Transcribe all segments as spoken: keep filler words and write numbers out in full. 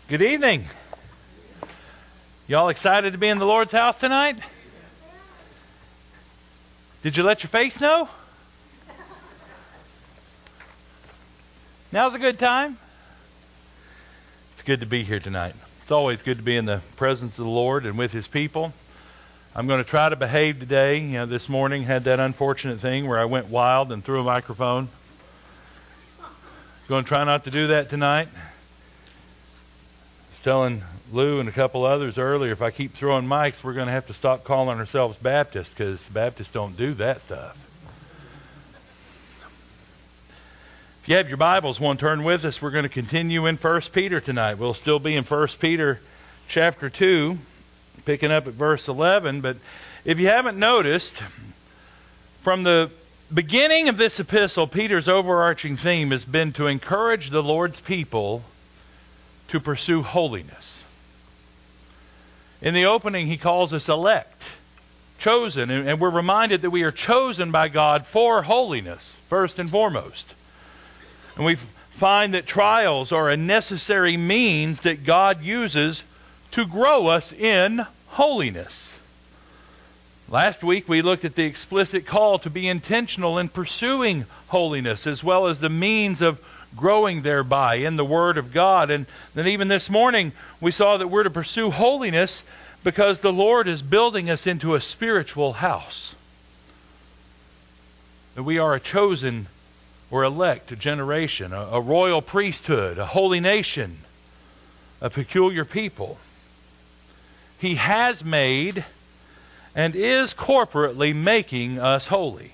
Good evening. Y'all excited to be in the Lord's house tonight? Did you let your face know? Now's a good time. It's good to be here tonight. It's always good to be in the presence of the Lord and with His people. I'm going to try to behave today. You know, this morning had that unfortunate thing where I went wild and threw a microphone. Going to try not to do that tonight. Telling Lou and a couple others earlier, if I keep throwing mics, we're going to have to stop calling ourselves Baptists, because Baptists don't do that stuff. If you have your Bibles, one turn with us. We're going to continue in First Peter tonight. We'll still be in First Peter chapter two, picking up at verse eleven. But if you haven't noticed, from the beginning of this epistle, Peter's overarching theme has been to encourage the Lord's people to pursue holiness. In the opening, he calls us elect, chosen, and, and we're reminded that we are chosen by God for holiness, first and foremost. And we find that trials are a necessary means that God uses to grow us in holiness. Last week, we looked at the explicit call to be intentional in pursuing holiness, as well as the means of growing thereby in the Word of God. And then even this morning, we saw that we're to pursue holiness because the Lord is building us into a spiritual house. That we are a chosen or elect generation, a, a royal priesthood, a holy nation, a peculiar people. He has made and is corporately making us holy.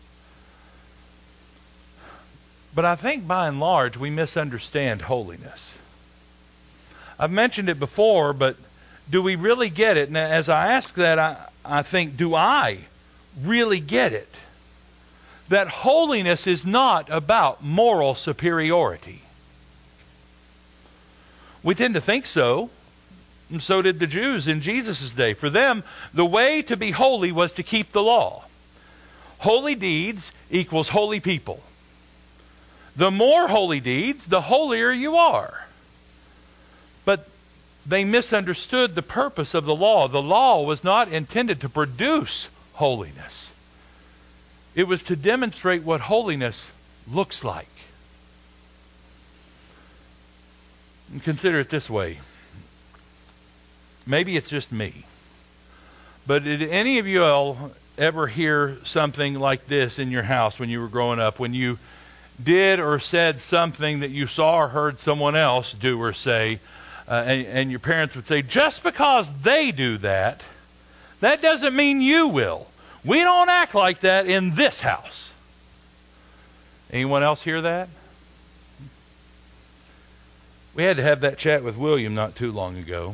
But I think by and large we misunderstand holiness. I've mentioned it before, but do we really get it? And as I ask that, I, I think, do I really get it? That holiness is not about moral superiority. We tend to think so, and so did the Jews in Jesus' day. For them, the way to be holy was to keep the law. Holy deeds equals holy people. The more holy deeds, the holier you are. But they misunderstood the purpose of the law. The law was not intended to produce holiness. It was to demonstrate what holiness looks like. And consider it this way. Maybe it's just me. But did any of you all ever hear something like this in your house when you were growing up? When you did or said something that you saw or heard someone else do or say, uh, and, and your parents would say, just because they do that, that doesn't mean you will. We don't act like that in this house. Anyone else hear that? We had to have that chat with William not too long ago.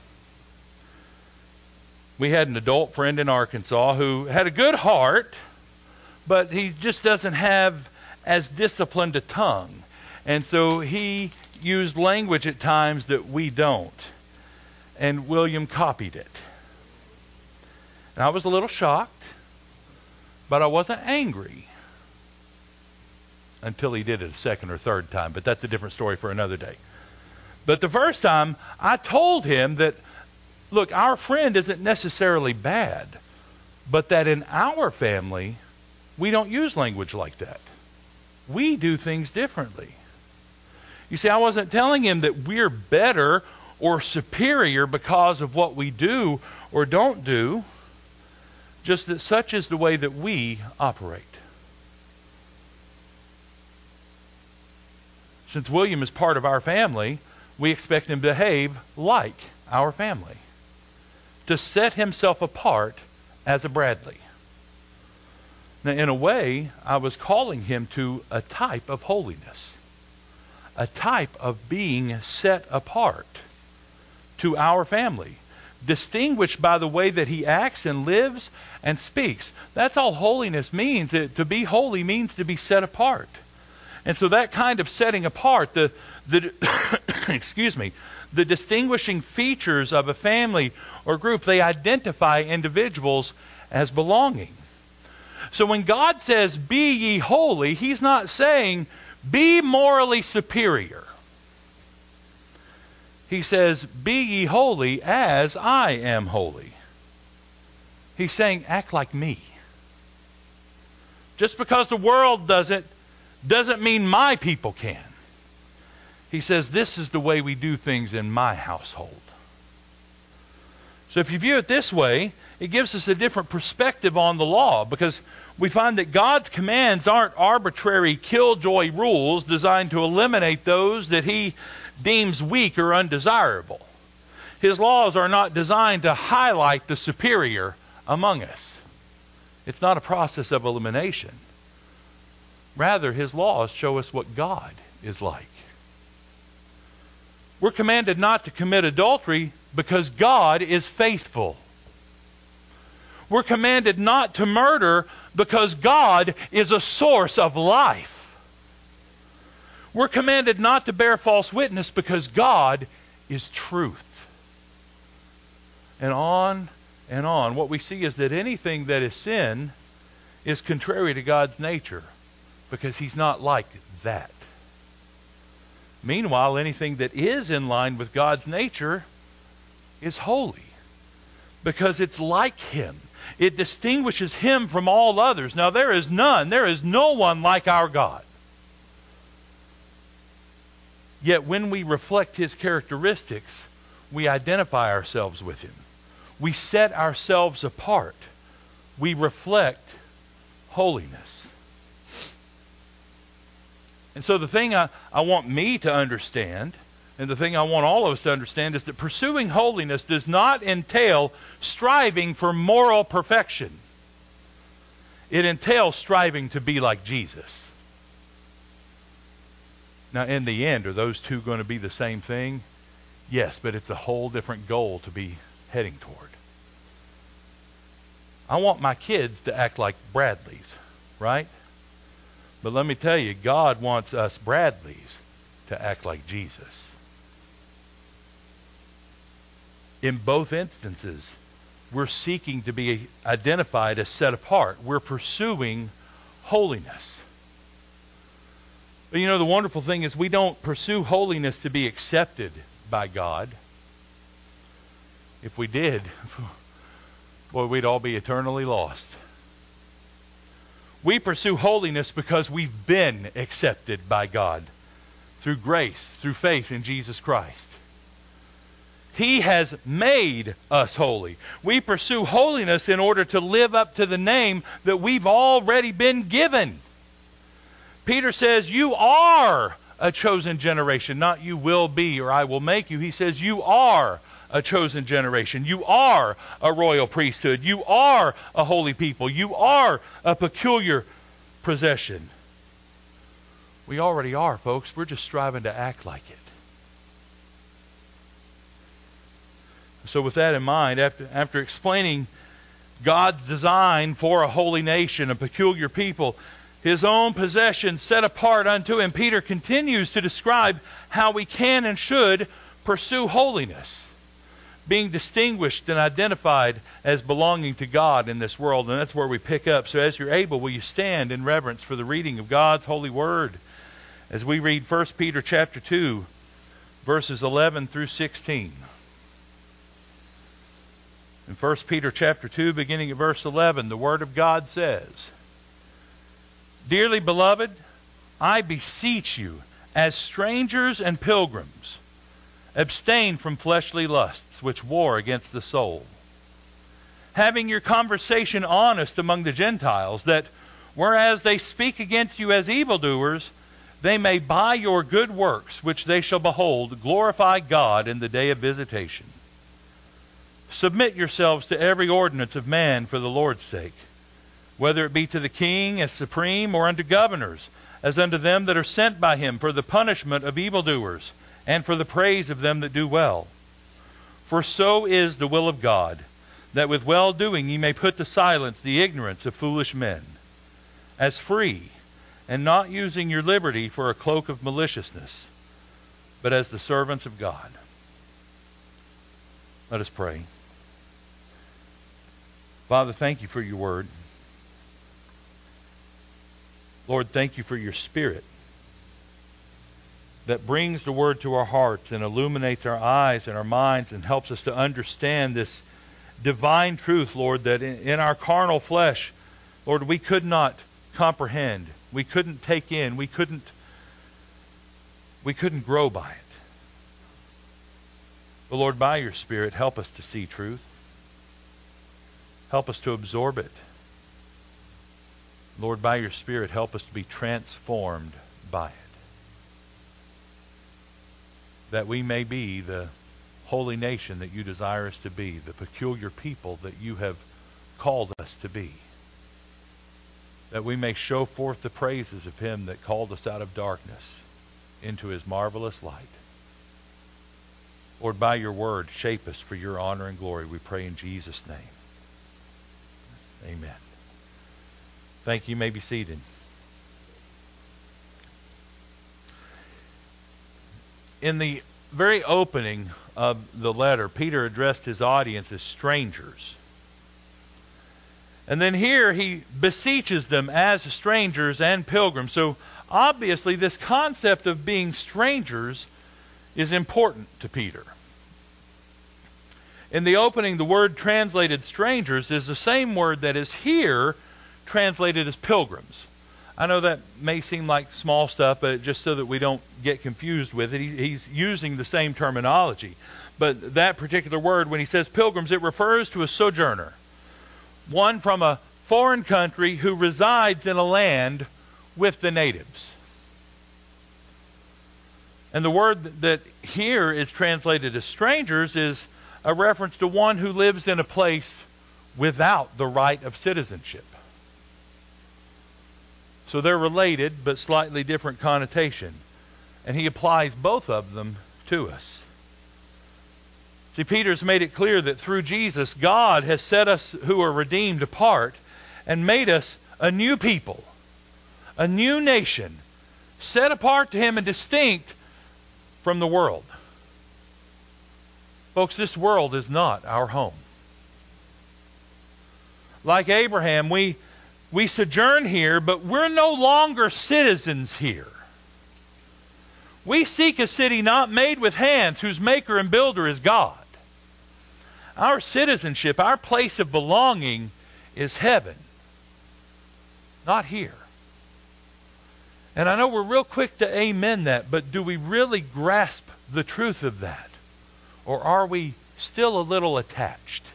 We had an adult friend in Arkansas who had a good heart, but he just doesn't have as disciplined a tongue. And so he used language at times that we don't. And William copied it. And I was a little shocked, but I wasn't angry until he did it a second or third time. But that's a different story for another day. But the first time, I told him that, look, our friend isn't necessarily bad, but that in our family, we don't use language like that. We do things differently. You see, I wasn't telling him that we're better or superior because of what we do or don't do, just that such is the way that we operate. Since William is part of our family, we expect him to behave like our family, to set himself apart as a Bradley. Now, in a way, I was calling him to a type of holiness, a type of being set apart to our family, distinguished by the way that he acts and lives and speaks. That's all holiness means. It, to be holy means to be set apart. And so that kind of setting apart, the, the excuse me, the distinguishing features of a family or group, they identify individuals as belonging. So when God says, be ye holy, He's not saying, be morally superior. He says, be ye holy as I am holy. He's saying, act like me. Just because the world does it, doesn't mean my people can. He says, this is the way we do things in my household. So if you view it this way, it gives us a different perspective on the law, because we find that God's commands aren't arbitrary killjoy rules designed to eliminate those that He deems weak or undesirable. His laws are not designed to highlight the superior among us. It's not a process of elimination. Rather, His laws show us what God is like. We're commanded not to commit adultery because God is faithful. We're commanded not to murder because God is a source of life. We're commanded not to bear false witness because God is truth. And on and on. What we see is that anything that is sin is contrary to God's nature, because He's not like that. Meanwhile, anything that is in line with God's nature is holy, because it's like Him. It distinguishes Him from all others. Now, there is none, there is no one like our God. Yet when we reflect His characteristics, we identify ourselves with Him. We set ourselves apart. We reflect holiness. And so the thing I, I want me to understand, and the thing I want all of us to understand, is that pursuing holiness does not entail striving for moral perfection. It entails striving to be like Jesus. Now, in the end, are those two going to be the same thing? Yes, but it's a whole different goal to be heading toward. I want my kids to act like Bradleys, right? But let me tell you, God wants us Bradleys to act like Jesus. In both instances, we're seeking to be identified as set apart. We're pursuing holiness. But you know, the wonderful thing is we don't pursue holiness to be accepted by God. If we did, boy, we'd all be eternally lost. We pursue holiness because we've been accepted by God through grace, through faith in Jesus Christ. He has made us holy. We pursue holiness in order to live up to the name that we've already been given. Peter says, you are a chosen generation, not you will be or I will make you. He says, you are a chosen generation. You are a royal priesthood. You are a holy people. You are a peculiar possession. We already are, folks. We're just striving to act like it. So with that in mind, after, after explaining God's design for a holy nation, a peculiar people, His own possession set apart unto Him, Peter continues to describe how we can and should pursue holiness, being distinguished and identified as belonging to God in this world. And that's where we pick up. So as you're able, will you stand in reverence for the reading of God's holy word as we read First Peter chapter two, verses eleven through sixteen. In First Peter chapter two, beginning at verse eleven, the Word of God says, Dearly beloved, I beseech you, as strangers and pilgrims, abstain from fleshly lusts which war against the soul, having your conversation honest among the Gentiles, that whereas they speak against you as evildoers, they may by your good works, which they shall behold, glorify God in the day of visitation. Submit yourselves to every ordinance of man for the Lord's sake, whether it be to the king as supreme, or unto governors, as unto them that are sent by him for the punishment of evildoers, and for the praise of them that do well. For so is the will of God, that with well-doing ye may put to silence the ignorance of foolish men, as free, and not using your liberty for a cloak of maliciousness, but as the servants of God. Let us pray. Father, thank you for your word. Lord, thank you for your Spirit. that brings the Word to our hearts and illuminates our eyes and our minds and helps us to understand this divine truth, Lord, that in, in our carnal flesh, Lord, we could not comprehend. We couldn't take in. We couldn't, we couldn't grow by it. But Lord, by your Spirit, help us to see truth. Help us to absorb it. Lord, by your Spirit, help us to be transformed by it. That we may be the holy nation that you desire us to be, the peculiar people that you have called us to be. That we may show forth the praises of him that called us out of darkness into his marvelous light. Lord, by your word, shape us for your honor and glory, we pray in Jesus' name. Amen. Thank you. You may be seated. In the very opening of the letter, Peter addressed his audience as strangers. And then here he beseeches them as strangers and pilgrims. So obviously this concept of being strangers is important to Peter. In the opening, the word translated strangers is the same word that is here translated as pilgrims. I know that may seem like small stuff, but just so that we don't get confused with it, he, he's using the same terminology. But that particular word, when he says pilgrims, it refers to a sojourner. One from a foreign country who resides in a land with the natives. And the word that here is translated as strangers is a reference to one who lives in a place without the right of citizenship. So they're related, but slightly different connotation. And he applies both of them to us. See, Peter's made it clear that through Jesus, God has set us who are redeemed apart and made us a new people, a new nation, set apart to him and distinct from the world. Folks, this world is not our home. Like Abraham, we We sojourn here, but we're no longer citizens here. We seek a city not made with hands, whose maker and builder is God. Our citizenship, our place of belonging is heaven, not here. And I know we're real quick to amen that, but do we really grasp the truth of that? Or are we still a little attached?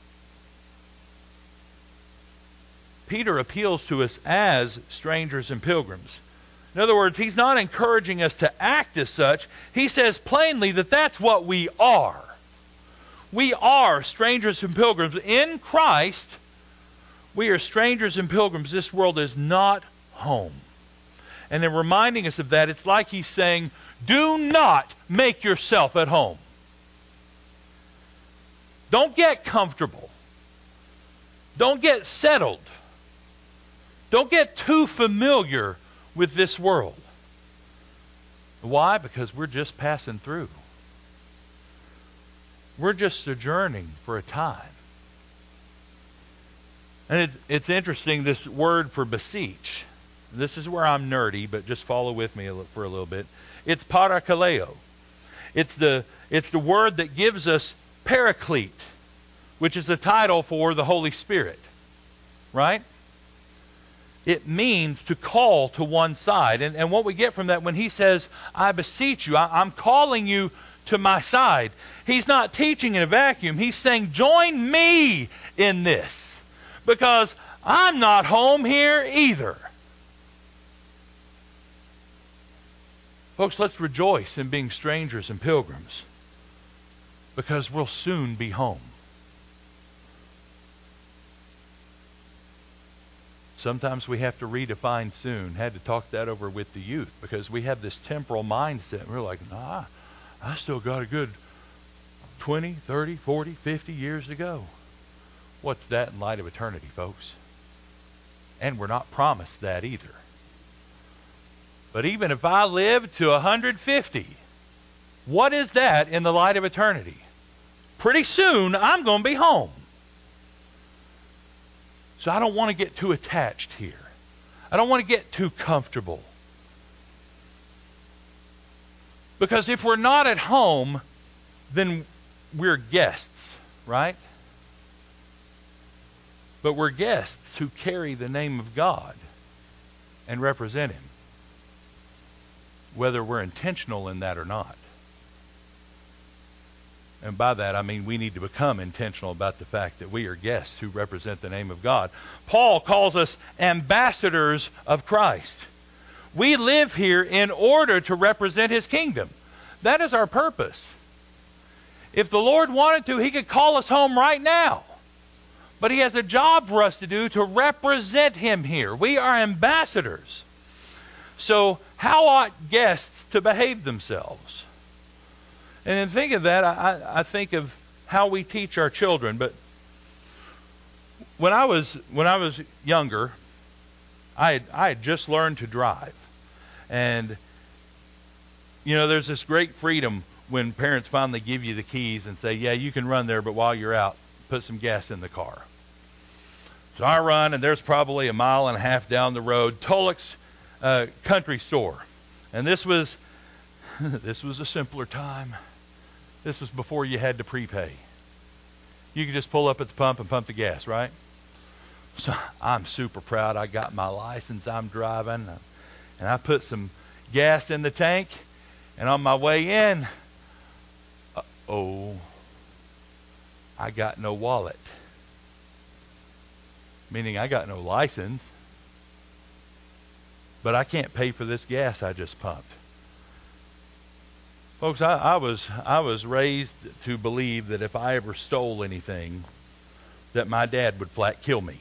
Peter appeals to us as strangers and pilgrims. In other words, he's not encouraging us to act as such. He says plainly that that's what we are. We are strangers and pilgrims. In Christ, we are strangers and pilgrims. This world is not home. And in reminding us of that, it's like he's saying, do not make yourself at home. Don't get comfortable. Don't get settled. Don't get too familiar with this world. Why? Because we're just passing through. We're just sojourning for a time. And it's, it's interesting, this word for beseech. This is where I'm nerdy, but just follow with me for a little bit. It's parakaleo. It's the, it's the word that gives us paraclete, which is a title for the Holy Spirit. Right? It means to call to one side. And, and what we get from that when he says, I beseech you, I, I'm calling you to my side. He's not teaching in a vacuum. He's saying, join me in this. Because I'm not home here either. Folks, let's rejoice in being strangers and pilgrims. Because we'll soon be home. Sometimes we have to redefine soon. Had to talk that over with the youth because we have this temporal mindset. We're like, nah, I still got a good twenty, thirty, forty, fifty years to go. What's that in light of eternity, folks? And we're not promised that either. But even if I live to one hundred fifty, what is that in the light of eternity? Pretty soon, I'm going to be home. So I don't want to get too attached here. I don't want to get too comfortable. Because if we're not at home, then we're guests, right? But we're guests who carry the name of God and represent Him, whether we're intentional in that or not. And by that, I mean we need to become intentional about the fact that we are guests who represent the name of God. Paul calls us ambassadors of Christ. We live here in order to represent His kingdom. That is our purpose. If the Lord wanted to, He could call us home right now. But He has a job for us to do to represent Him here. We are ambassadors. So how ought guests to behave themselves? And in thinking of that, I, I think of how we teach our children. But when I was when I was younger, I had, I had just learned to drive. And, you know, there's this great freedom when parents finally give you the keys and say, yeah, you can run there, but while you're out, put some gas in the car. So I run, and there's probably a mile and a half down the road, Tulloch's uh, country store. And this was this was a simpler time. This was before you had to prepay. You could just pull up at the pump and pump the gas, right? So I'm super proud. I got my license. I'm driving. And I put some gas in the tank. And on my way in, uh-oh, I got no wallet. Meaning I got no license. But I can't pay for this gas I just pumped. Folks, I, I was I was raised to believe that if I ever stole anything, that my dad would flat kill me.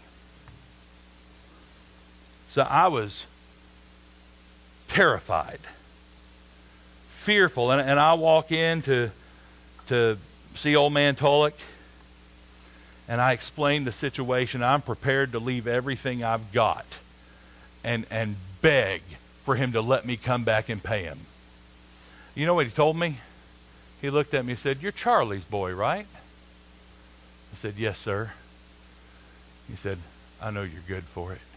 So I was terrified, fearful, and, and I walk in to, to see old man Tulloch, and I explain the situation. I'm prepared to leave everything I've got and and beg for him to let me come back and pay him. You know what he told me? He looked at me and said, "You're Charlie's boy, right?" I said, "Yes, sir." He said, "I know you're good for it."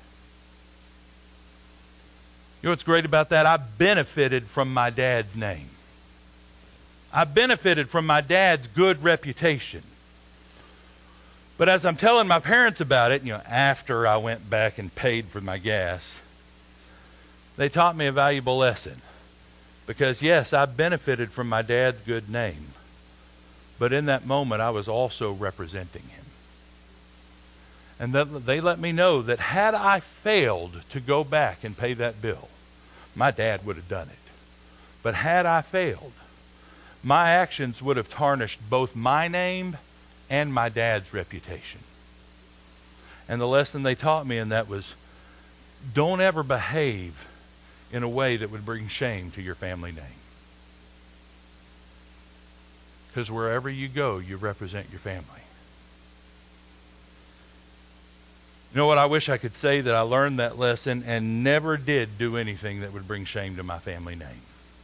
You know what's great about that? I benefited from my dad's name. I benefited from my dad's good reputation. But as I'm telling my parents about it, you know, after I went back and paid for my gas, they taught me a valuable lesson. Because, yes, I benefited from my dad's good name. But in that moment, I was also representing him. And that they let me know that had I failed to go back and pay that bill, my dad would have done it. But had I failed, my actions would have tarnished both my name and my dad's reputation. And the lesson they taught me in that was, don't ever behave in a way that would bring shame to your family name. Because wherever you go, you represent your family. You know what? I wish I could say that I learned that lesson and never did do anything that would bring shame to my family name.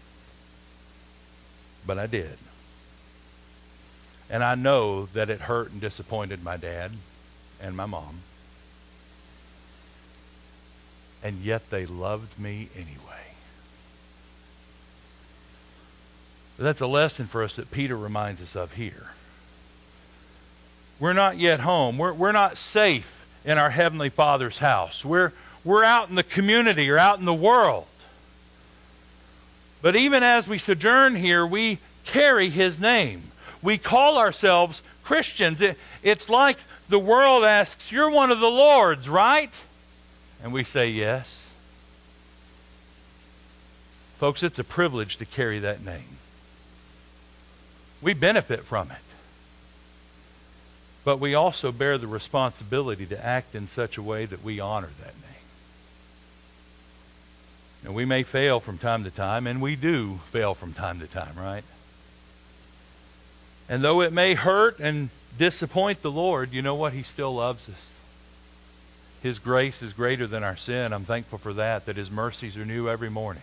But I did. And I know that it hurt and disappointed my dad and my mom. And yet they loved me anyway. That's a lesson for us that Peter reminds us of here. We're not yet home. We're, we're not safe in our Heavenly Father's house. We're, we're out in the community or out in the world. But even as we sojourn here, we carry His name. We call ourselves Christians. It, it's like the world asks, "You're one of the Lord's, right?" And we say yes. Folks, it's a privilege to carry that name. We benefit from it. But we also bear the responsibility to act in such a way that we honor that name. And we may fail from time to time, and we do fail from time to time, right? And though it may hurt and disappoint the Lord, you know what? He still loves us. His grace is greater than our sin. I'm thankful for that, that His mercies are new every morning.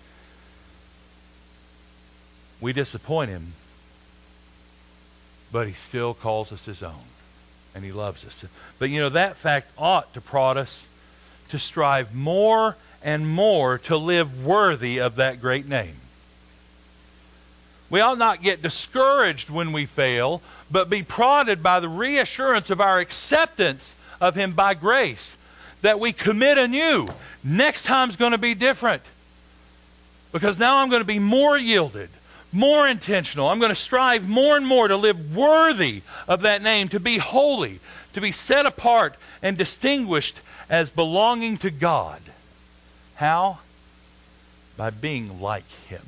We disappoint Him, but He still calls us His own, and He loves us. But you know, that fact ought to prod us to strive more and more to live worthy of that great name. We ought not get discouraged when we fail, but be prodded by the reassurance of our acceptance of Him by grace, that we commit anew. Next time's going to be different, because now I'm going to be more yielded, more intentional. I'm going to strive more and more to live worthy of that name, to be holy, to be set apart and distinguished as belonging to God. How? By being like Him.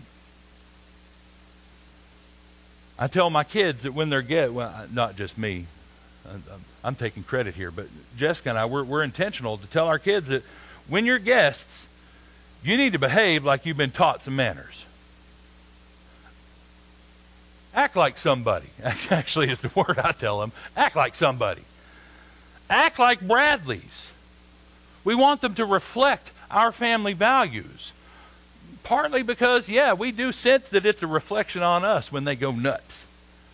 I tell my kids that when they're get well, not just me, I'm taking credit here, but Jessica and I, we're, we're intentional to tell our kids that when you're guests, you need to behave like you've been taught some manners. Act like somebody. Actually, is the word I tell them. Act like somebody. Act like Bradleys. We want them to reflect our family values. Partly because, yeah, we do sense that it's a reflection on us when they go nuts.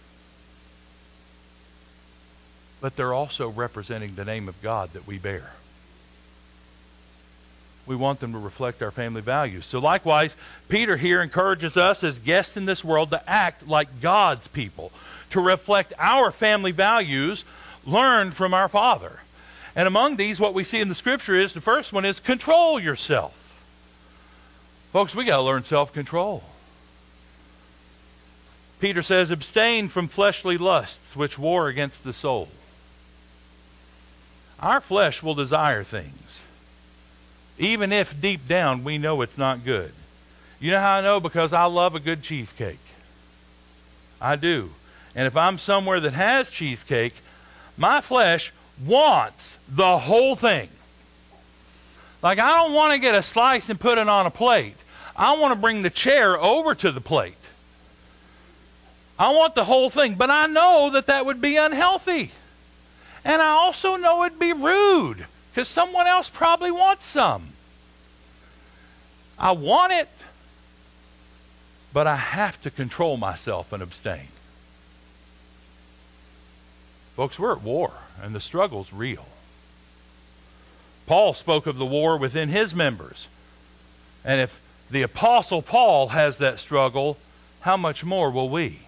But they're also representing the name of God that we bear. We want them to reflect our family values. So likewise, Peter here encourages us as guests in this world to act like God's people, to reflect our family values learned from our Father. And among these, what we see in the Scripture is, the first one is control yourself. Folks, we got to learn self-control. Peter says, abstain from fleshly lusts which war against the soul. Our flesh will desire things, even if deep down we know it's not good. You know how I know? Because I love a good cheesecake. I do. And if I'm somewhere that has cheesecake, my flesh wants the whole thing. Like, I don't want to get a slice and put it on a plate. I want to bring the chair over to the plate. I want the whole thing. But I know that that would be unhealthy. And I also know it'd be rude, because someone else probably wants some. I want it, but I have to control myself and abstain. Folks, we're at war, and the struggle's real. Paul spoke of the war within his members. And if the Apostle Paul has that struggle, how much more will we?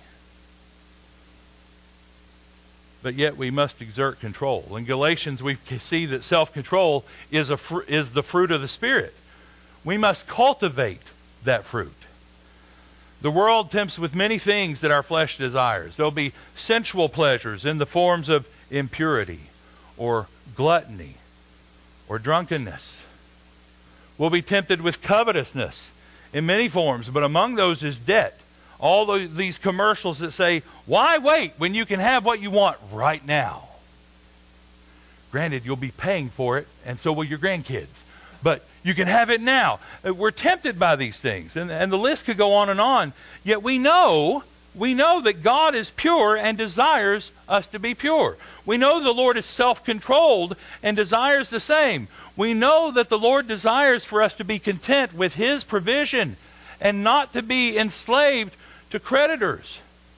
But yet we must exert control. In Galatians, we see that self-control is, a fr- is the fruit of the Spirit. We must cultivate that fruit. The world tempts with many things that our flesh desires. There'll be sensual pleasures in the forms of impurity or gluttony or drunkenness. We'll be tempted with covetousness in many forms, but among those is debt. All the, these commercials that say, why wait when you can have what you want right now? Granted, you'll be paying for it, and so will your grandkids. But you can have it now. We're tempted by these things, and, and the list could go on and on. Yet we know, we know that God is pure and desires us to be pure. We know the Lord is self-controlled and desires the same. We know that the Lord desires for us to be content with His provision and not to be enslaved to creditors.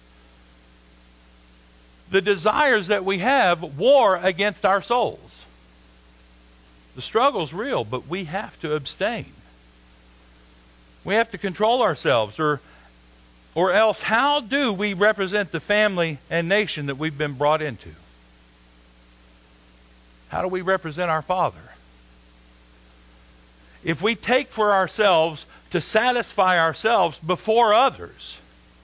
The desires that we have war against our souls. The struggle's real, but we have to abstain. We have to control ourselves, or or else how do we represent the family and nation that we've been brought into? How do we represent our Father? If we take for ourselves to satisfy ourselves before others,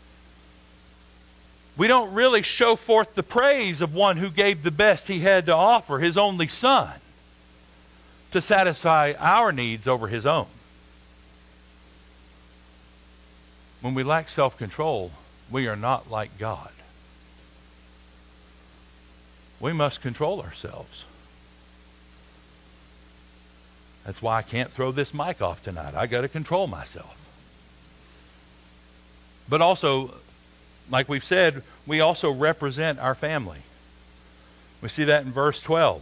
we don't really show forth the praise of one who gave the best He had to offer, His only Son, to satisfy our needs over His own. When we lack self-control, we are not like God. We must control ourselves. That's why I can't throw this mic off tonight. I got to control myself. But also, like we've said, we also represent our family. We see that in verse twelve.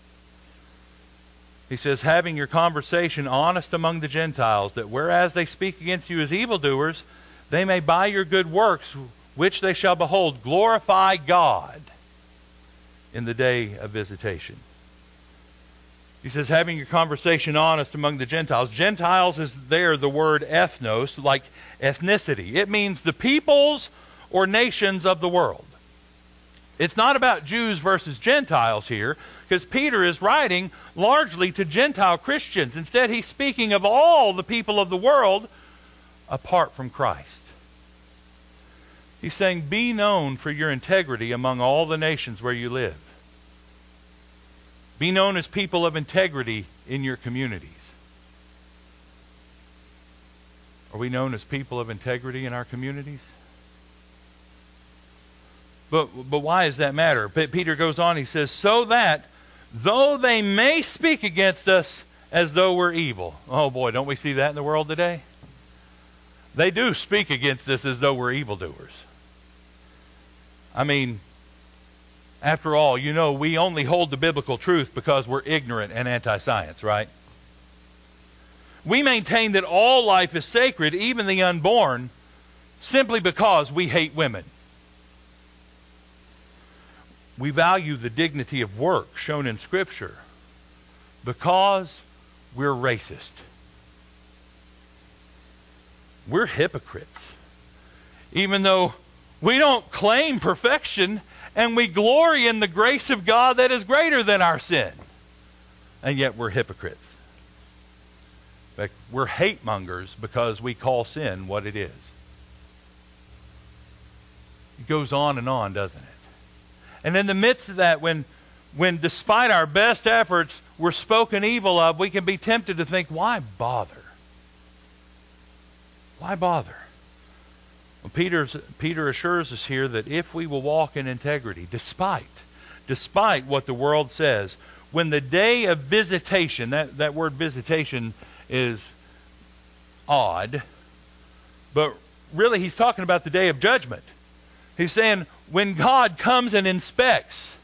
He says, having your conversation honest among the Gentiles, that whereas they speak against you as evildoers, they may by your good works, which they shall behold, glorify God in the day of visitation. He says, having your conversation honest among the Gentiles. Gentiles is there the word ethnos, like ethnicity. It means the peoples or nations of the world. It's not about Jews versus Gentiles here, because Peter is writing largely to Gentile Christians. Instead, he's speaking of all the people of the world apart from Christ. He's saying, be known for your integrity among all the nations where you live. Be known as people of integrity in your communities. Are we known as people of integrity in our communities? But but why does that matter? Peter goes on, he says, so that though they may speak against us as though we're evil. Oh boy, don't we see that in the world today? They do speak against us as though we're evildoers. I mean, after all, you know, we only hold the biblical truth because we're ignorant and anti-science, right? We maintain that all life is sacred, even the unborn, simply because we hate women. We value the dignity of work shown in Scripture because we're racist. We're hypocrites. Even though we don't claim perfection, and we glory in the grace of God that is greater than our sin. And yet we're hypocrites. In fact, we're hate mongers because we call sin what it is. It goes on and on, doesn't it? And in the midst of that, when, when despite our best efforts, we're spoken evil of, we can be tempted to think, why bother? Why bother? Well, Peter's, Peter assures us here that if we will walk in integrity, despite, despite what the world says, when the day of visitation, that, that word visitation is odd, but really he's talking about the day of judgment. He's saying when God comes and inspects,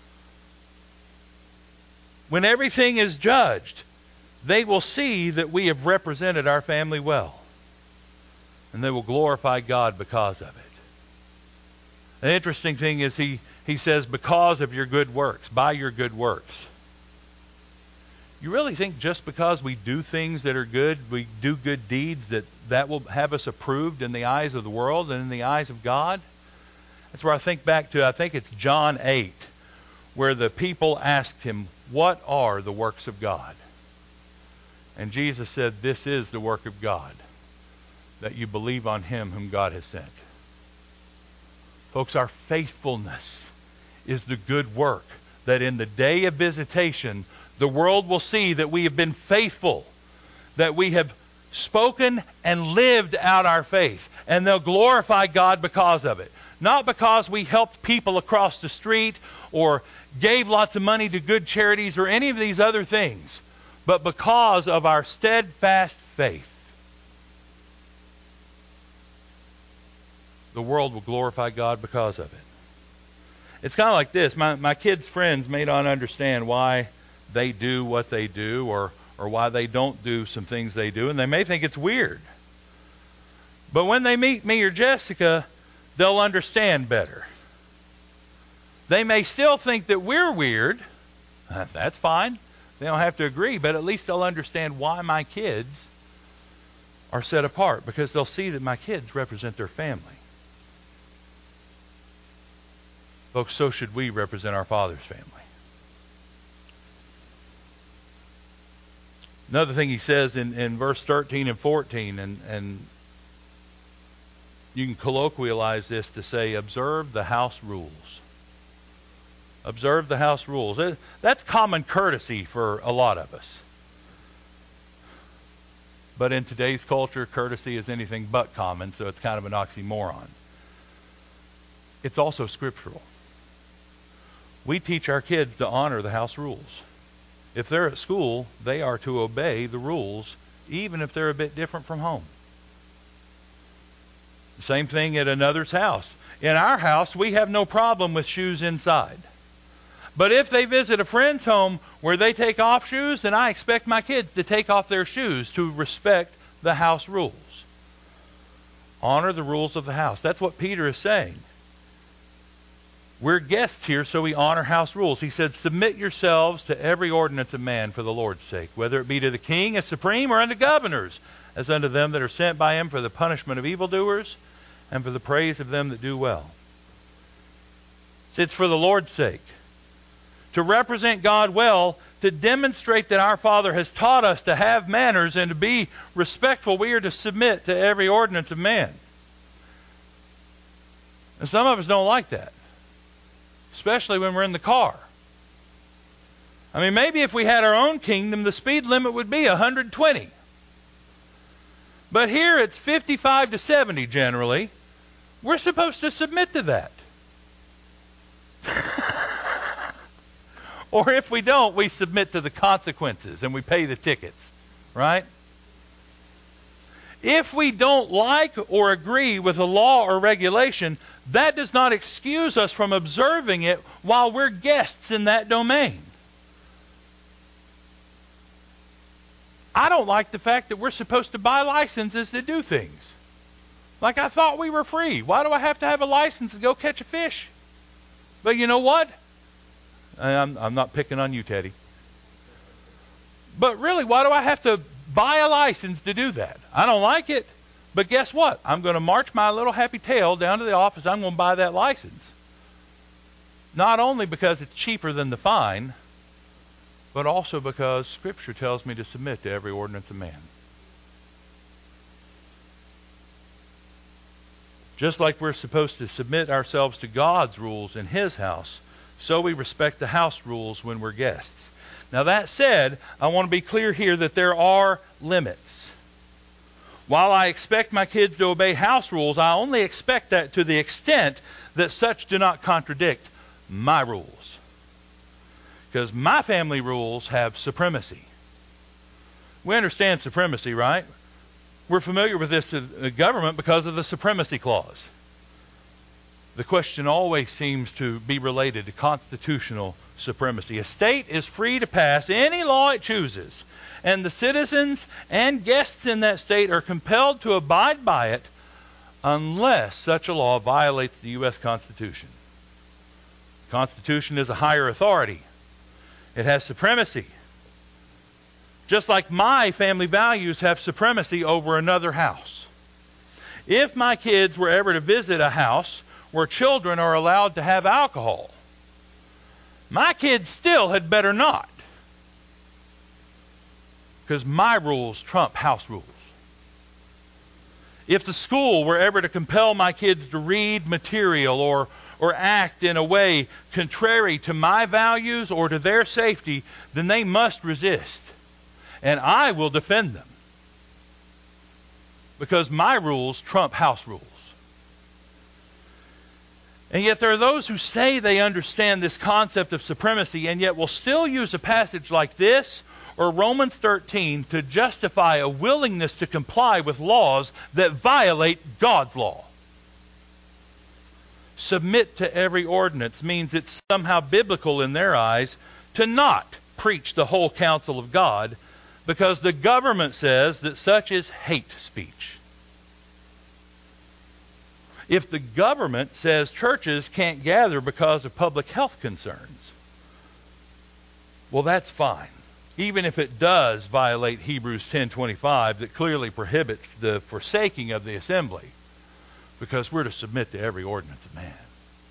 when everything is judged, they will see that we have represented our family well. And they will glorify God because of it. The interesting thing is he, he says, because of your good works, by your good works. You really think just because we do things that are good, we do good deeds, that that will have us approved in the eyes of the world and in the eyes of God? That's where I think back to, I think it's John eight, where the people asked him, what are the works of God? And Jesus said, this is the work of God, that you believe on him whom God has sent. Folks, our faithfulness is the good work that in the day of visitation, the world will see that we have been faithful, that we have spoken and lived out our faith, and they'll glorify God because of it. Not because we helped people across the street or gave lots of money to good charities or any of these other things, but because of our steadfast faith. The world will glorify God because of it. It's kind of like this. My, my kids' friends may not understand why they do what they do or, or why they don't do some things they do, and they may think it's weird. But when they meet me or Jessica, they'll understand better. They may still think that we're weird. That's fine. They don't have to agree, but at least they'll understand why my kids are set apart, because they'll see that my kids represent their family. Folks, so should we represent our Father's family. Another thing he says in, in verse thirteen and fourteen, and, and you can colloquialize this to say, observe the house rules. Observe the house rules. That's common courtesy for a lot of us. But in today's culture, courtesy is anything but common, so it's kind of an oxymoron. It's also scriptural. We teach our kids to honor the house rules. If they're at school, they are to obey the rules, even if they're a bit different from home. Same thing at another's house. In our house, we have no problem with shoes inside. But if they visit a friend's home where they take off shoes, then I expect my kids to take off their shoes to respect the house rules. Honor the rules of the house. That's what Peter is saying. We're guests here, so we honor house rules. He said, submit yourselves to every ordinance of man for the Lord's sake, whether it be to the king as supreme or unto governors, as unto them that are sent by him for the punishment of evildoers and for the praise of them that do well. It's for the Lord's sake. To represent God well, to demonstrate that our Father has taught us to have manners and to be respectful, we are to submit to every ordinance of man. And some of us don't like that, especially when we're in the car. I mean, maybe if we had our own kingdom, the speed limit would be one hundred twenty. But here it's fifty-five to seventy generally. We're supposed to submit to that. Or if we don't, we submit to the consequences and we pay the tickets, right? If we don't like or agree with a law or regulation, that does not excuse us from observing it while we're guests in that domain. I don't like the fact that we're supposed to buy licenses to do things. Like, I thought we were free. Why do I have to have a license to go catch a fish? But you know what? I'm, I'm not picking on you, Teddy. But really, why do I have to buy a license to do that? I don't like it. But guess what? I'm going to march my little happy tail down to the office. I'm going to buy that license. Not only because it's cheaper than the fine, but also because Scripture tells me to submit to every ordinance of man. Just like we're supposed to submit ourselves to God's rules in His house, so we respect the house rules when we're guests. Now that said, I want to be clear here that there are limits. While I expect my kids to obey house rules, I only expect that to the extent that such do not contradict my rules. Because my family rules have supremacy. We understand supremacy, right? We're familiar with this in the government because of the supremacy clause. The question always seems to be related to constitutional supremacy. A state is free to pass any law it chooses, and the citizens and guests in that state are compelled to abide by it unless such a law violates the U S Constitution. The Constitution is a higher authority. It has supremacy. Just like my family values have supremacy over another house. If my kids were ever to visit a house where children are allowed to have alcohol, my kids still had better not. Because my rules trump house rules. If the school were ever to compel my kids to read material or, or act in a way contrary to my values or to their safety, then they must resist. And I will defend them. Because my rules trump house rules. And yet there are those who say they understand this concept of supremacy and yet will still use a passage like this or Romans thirteen to justify a willingness to comply with laws that violate God's law. Submit to every ordinance means it's somehow biblical in their eyes to not preach the whole counsel of God because the government says that such is hate speech. If the government says churches can't gather because of public health concerns, well, that's fine. Even if it does violate Hebrews ten twenty-five that clearly prohibits the forsaking of the assembly, because we're to submit to every ordinance of man.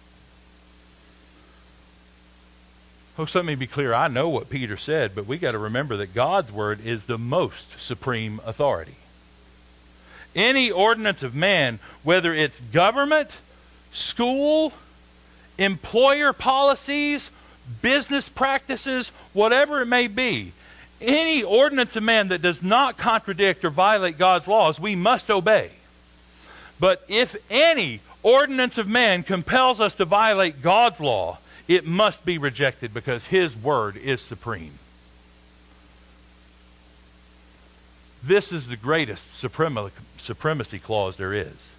Folks, let me be clear. I know what Peter said, but we got to remember that God's word is the most supreme authority. Any ordinance of man, whether it's government, school, employer policies, business practices, whatever it may be, any ordinance of man that does not contradict or violate God's laws, we must obey. But if any ordinance of man compels us to violate God's law, it must be rejected because His word is supreme. This is the greatest suprema- supremacy clause there is.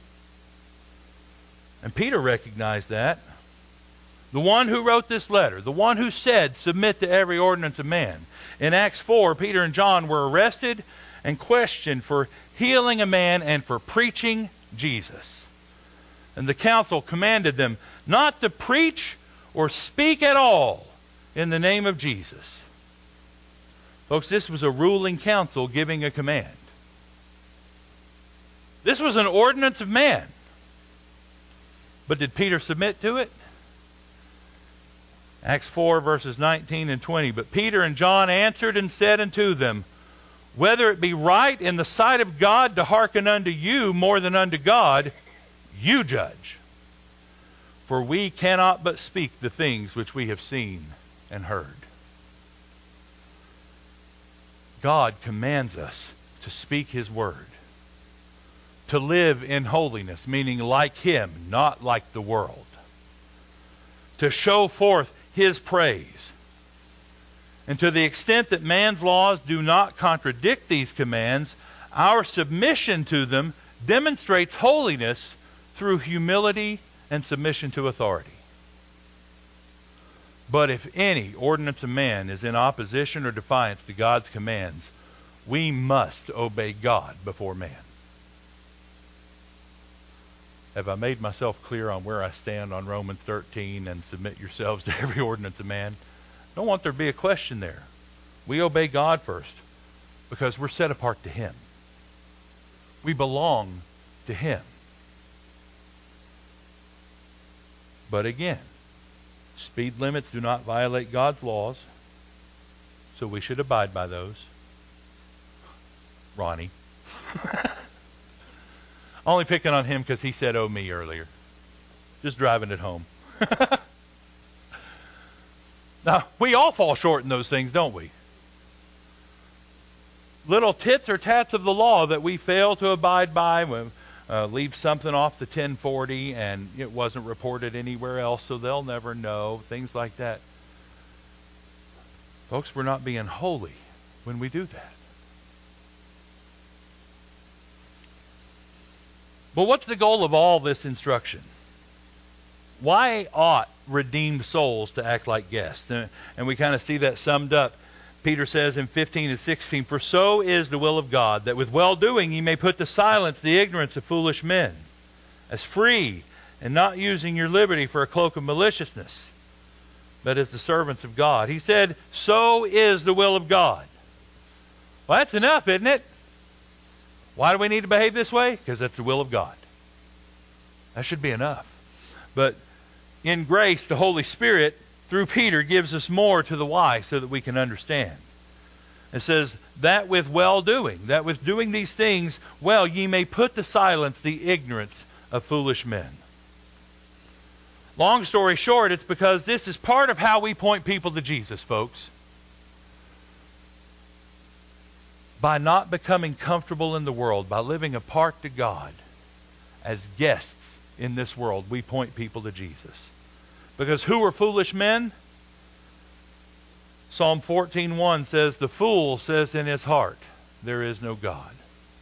And Peter recognized that. The one who wrote this letter, the one who said, submit to every ordinance of man. In Acts four, Peter and John were arrested and questioned for healing a man and for preaching Jesus. And the council commanded them not to preach or speak at all in the name of Jesus. Folks, this was a ruling council giving a command. This was an ordinance of man. But did Peter submit to it? Acts four, verses nineteen and twenty. But Peter and John answered and said unto them, whether it be right in the sight of God to hearken unto you more than unto God, you judge. For we cannot but speak the things which we have seen and heard. God commands us to speak His word, to live in holiness, meaning like Him, not like the world, to show forth His praise. And to the extent that man's laws do not contradict these commands, our submission to them demonstrates holiness through humility and submission to authority. But if any ordinance of man is in opposition or defiance to God's commands, we must obey God before man. Have I made myself clear on where I stand on Romans thirteen and submit yourselves to every ordinance of man? I don't want there to be a question there. We obey God first because we're set apart to Him. We belong to Him. But again, speed limits do not violate God's laws, so we should abide by those. Ronnie. Only picking on him because he said, oh, me earlier. Just driving it home. Now, we all fall short in those things, don't we? Little tits or tats of the law that we fail to abide by, when, uh, leave something off the ten forty and it wasn't reported anywhere else, so they'll never know, things like that. Folks, we're not being holy when we do that. But what's the goal of all this instruction? Why ought redeemed souls to act like guests? And we kind of see that summed up. Peter says in fifteen and sixteen, for so is the will of God, that with well-doing ye may put to silence the ignorance of foolish men, as free, and not using your liberty for a cloak of maliciousness, but as the servants of God. He said, so is the will of God. Well, that's enough, isn't it? Why do we need to behave this way? Because that's the will of God. That should be enough. But in grace, the Holy Spirit, through Peter, gives us more to the why so that we can understand. It says, that with well-doing, that with doing these things, well, ye may put to silence the ignorance of foolish men. Long story short, it's because this is part of how we point people to Jesus, folks. By not becoming comfortable in the world, by living apart to God as guests in this world, we point people to Jesus. Because who are foolish men? Psalm fourteen one says, the fool says in his heart, there is no God.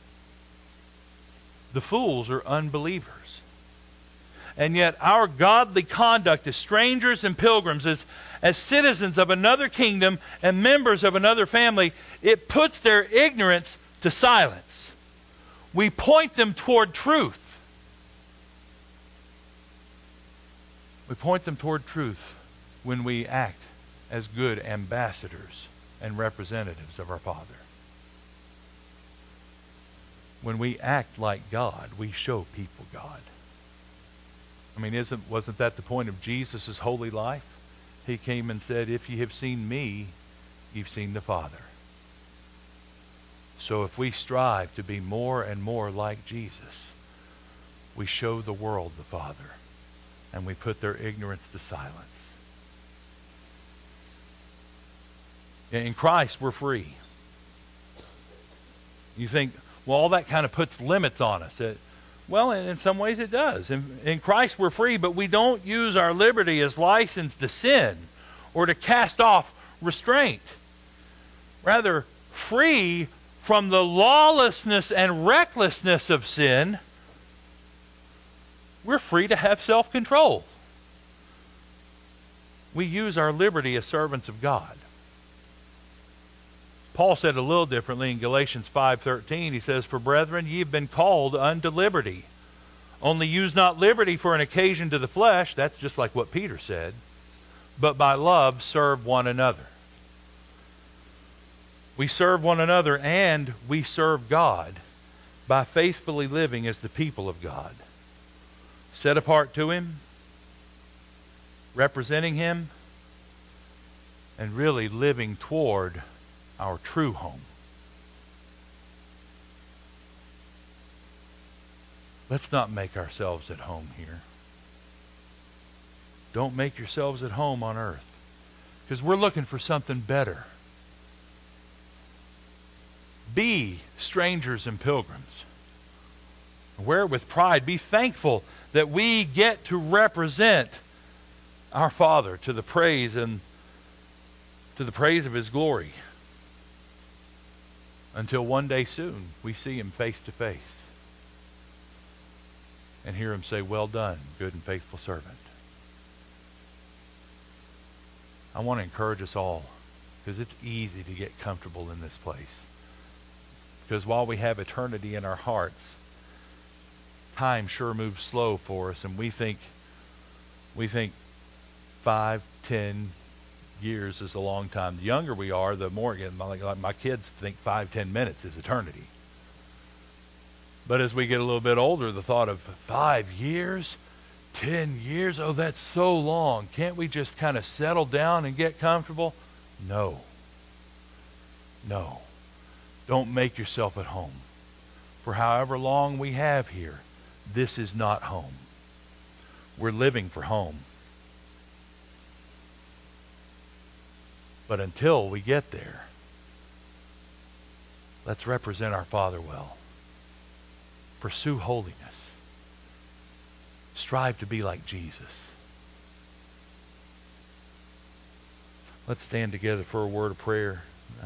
The fools are unbelievers. And yet our godly conduct as strangers and pilgrims, as, as citizens of another kingdom and members of another family, it puts their ignorance to silence. We point them toward truth. We point them toward truth when we act as good ambassadors and representatives of our Father. When we act like God, we show people God. I mean, isn't wasn't that the point of Jesus' holy life? He came and said, if ye have seen me, you've seen the Father. So if we strive to be more and more like Jesus, we show the world the Father, and we put their ignorance to silence. In Christ, we're free. You think, well, all that kind of puts limits on us. It, well, in, in some ways it does. In, in Christ, we're free, but we don't use our liberty as license to sin or to cast off restraint. Rather, free from the lawlessness and recklessness of sin, we're free to have self-control. We use our liberty as servants of God. Paul said a little differently in Galatians five thirteen. He says, for brethren, ye have been called unto liberty. Only use not liberty for an occasion to the flesh. That's just like what Peter said. But by love serve one another. We serve one another and we serve God by faithfully living as the people of God. Set apart to Him, representing Him, and really living toward our true home. Let's not make ourselves at home here. Don't make yourselves at home on earth, because we're looking for something better. Be strangers and pilgrims. Wear it with pride. Be thankful that we get to represent our Father to the praise and to the praise of His glory. Until one day soon we see Him face to face and hear Him say, "Well done, good and faithful servant." I want to encourage us all, because it's easy to get comfortable in this place. Because while we have eternity in our hearts, time sure moves slow for us, and we think we think five, ten years is a long time. The younger we are, the more again, like, like my kids think five, ten minutes is eternity. But as we get a little bit older, the thought of five years, ten years, oh, that's so long. Can't we just kind of settle down and get comfortable? No. No. Don't make yourself at home. For however long we have here, this is not home. We're living for home. But until we get there, let's represent our Father well. Pursue holiness. Strive to be like Jesus. Let's stand together for a word of prayer.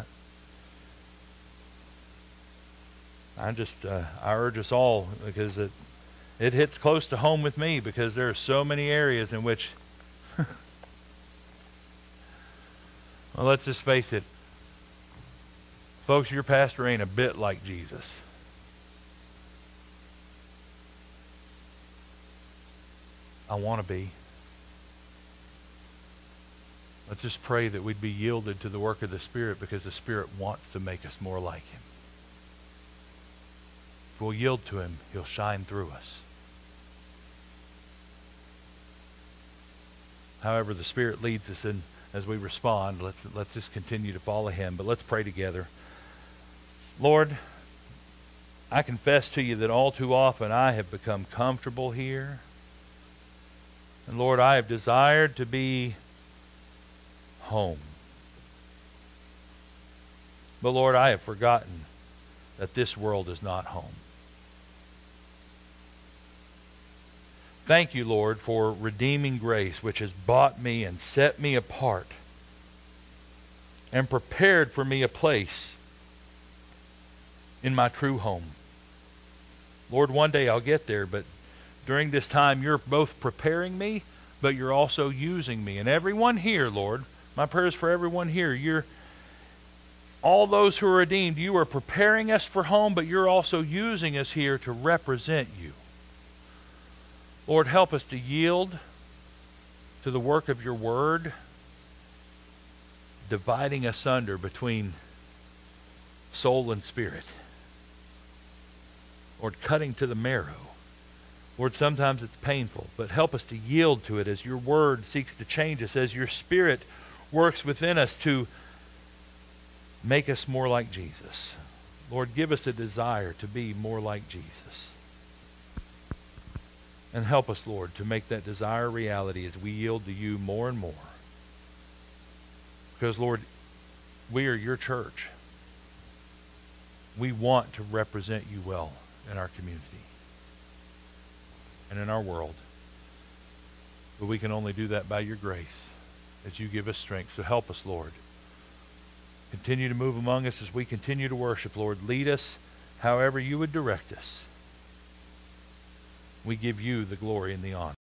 I just, uh, I urge us all, because it, it hits close to home with me, because there are so many areas in which, well, let's just face it, folks, your pastor ain't a bit like Jesus. I want to be. Let's just pray that we'd be yielded to the work of the Spirit, because the Spirit wants to make us more like Him. If we'll yield to Him, He'll shine through us. However the Spirit leads us in as we respond, let's let's just continue to follow Him. But let's pray together. Lord, I confess to You that all too often I have become comfortable here. And Lord, I have desired to be home. But Lord, I have forgotten that this world is not home. Thank You, Lord, for redeeming grace, which has bought me and set me apart and prepared for me a place in my true home. Lord, one day I'll get there, but during this time You're both preparing me, but You're also using me. And everyone here, Lord, my prayer is for everyone here. You're all those who are redeemed, You are preparing us for home, but You're also using us here to represent You. Lord, help us to yield to the work of Your word, dividing asunder between soul and spirit. Lord, cutting to the marrow. Lord, sometimes it's painful, but help us to yield to it as Your word seeks to change us, as Your Spirit works within us to make us more like Jesus. Lord, give us a desire to be more like Jesus. And help us, Lord, to make that desire a reality as we yield to You more and more. Because, Lord, we are Your church. We want to represent You well in our community and in our world. But we can only do that by Your grace as You give us strength. So help us, Lord. Continue to move among us as we continue to worship, Lord. Lead us however You would direct us. We give You the glory and the honor.